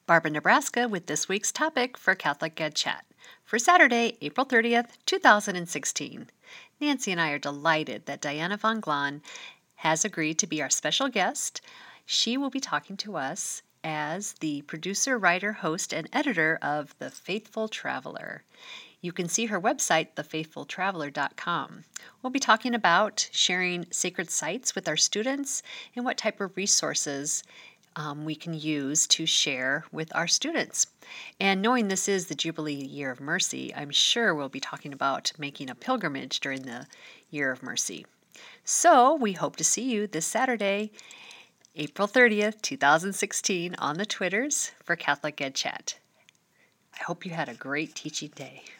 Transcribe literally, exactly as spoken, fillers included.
Barbara Nebraska with this week's topic for Catholic Ed Chat for Saturday, April thirtieth, two thousand sixteen. Nancy and I are delighted that Diana von Glahn has agreed to be our special guest. She will be talking to us as the producer, writer, host, and editor of The Faithful Traveler. You can see her website, the faithful traveler dot com. We'll be talking about sharing sacred sites with our students and what type of resources um, we can use to share with our students. And knowing this is the Jubilee Year of Mercy, I'm sure we'll be talking about making a pilgrimage during the Year of Mercy. So we hope to see you this Saturday, April thirtieth, two thousand sixteen, on the Twitters for Catholic Ed Chat. I hope you had a great teaching day.